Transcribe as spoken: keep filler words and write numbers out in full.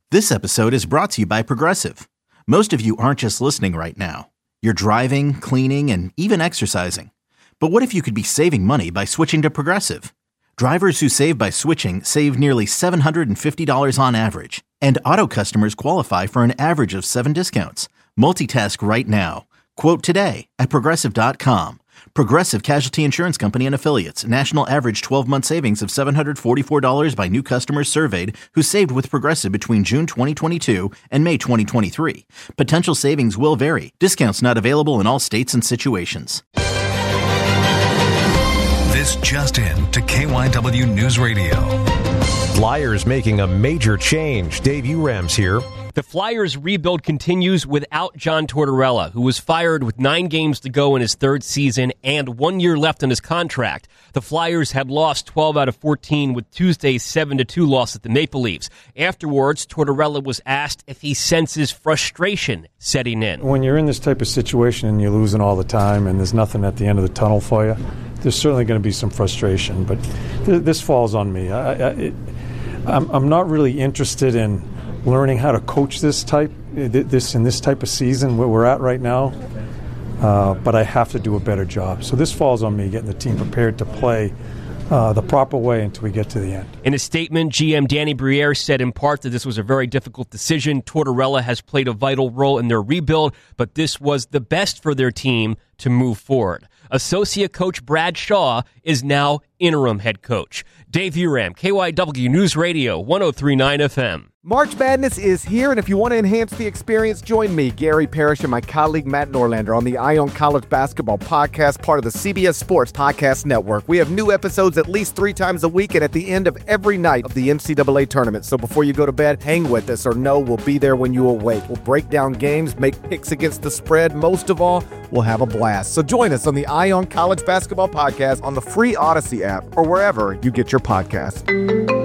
This episode is brought to you by Progressive. Most of you aren't just listening right now. You're driving, cleaning, and even exercising. But what if you could be saving money by switching to Progressive? Drivers who save by switching save nearly seven hundred fifty dollars on average. And auto customers qualify for an average of seven discounts. Multitask right now. Quote today at Progressive dot com. Progressive Casualty Insurance Company and Affiliates. National average twelve-month savings of seven hundred forty-four dollars by new customers surveyed who saved with Progressive between June twenty twenty-two and May twenty twenty-three. Potential savings will vary. Discounts not available in all states and situations. This just in to K Y W News Radio. Flyers making a major change. Dave Uram's here. The Flyers' rebuild continues without John Tortorella, who was fired with nine games to go in his third season and one year left on his contract. The Flyers had lost twelve out of fourteen with Tuesday's seven to two loss at the Maple Leafs. Afterwards, Tortorella was asked if he senses frustration setting in. When you're in this type of situation and you're losing all the time and there's nothing at the end of the tunnel for you, there's certainly going to be some frustration. But th- this falls on me. I, I, it, I'm, I'm not really interested in learning how to coach this type, this in this type of season where we're at right now, uh, but I have to do a better job. So this falls on me, getting the team prepared to play uh, the proper way until we get to the end. In a statement, G M Danny Briere said in part that this was a very difficult decision. Tortorella has played a vital role in their rebuild, but this was the best for their team to move forward. Associate coach Brad Shaw is now interim head coach. Dave Uram, K Y W News Radio, one oh three point nine F M. March Madness is here, and if you want to enhance the experience, join me, Gary Parrish, and my colleague Matt Norlander on the Eye on College Basketball Podcast, part of the C B S Sports Podcast Network. We have new episodes at least three times a week and at the end of every night of the N C double A tournament. So before you go to bed, hang with us or know we'll be there when you awake. We'll break down games, make picks against the spread. Most of all, we'll have a blast. So join us on the Eye on College Basketball Podcast on the free Odyssey app or wherever you get your podcasts.